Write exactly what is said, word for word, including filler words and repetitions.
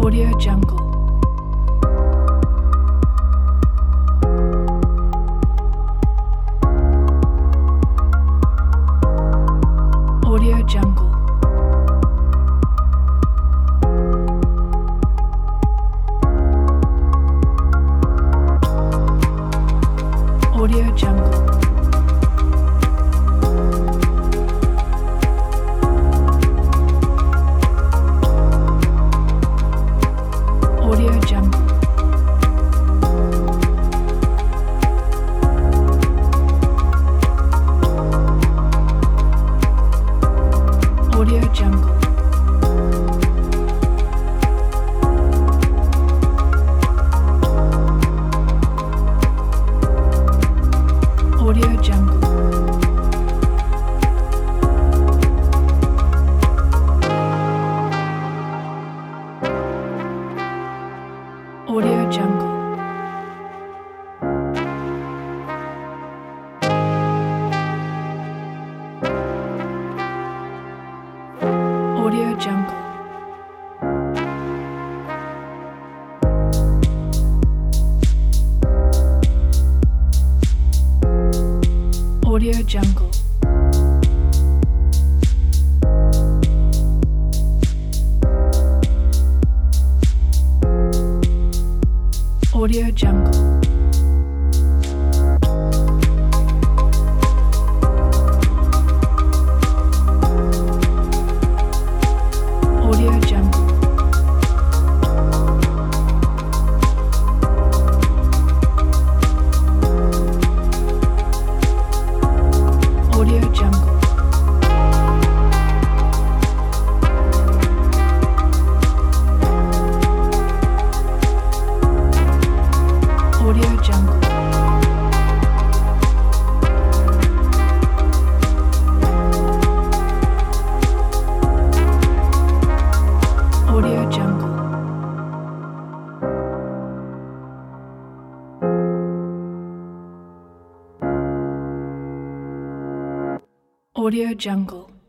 Audio Jungle. Audio Jungle. Audio Jungle. Audio Jungle. Audio Jungle. Audio Jungle. Audio Jungle. Audio Jungle. Audio Jungle. Audio Jungle. Audio Jungle. Audio Jungle. Audio Jungle. Audio Jungle. Audio Jungle.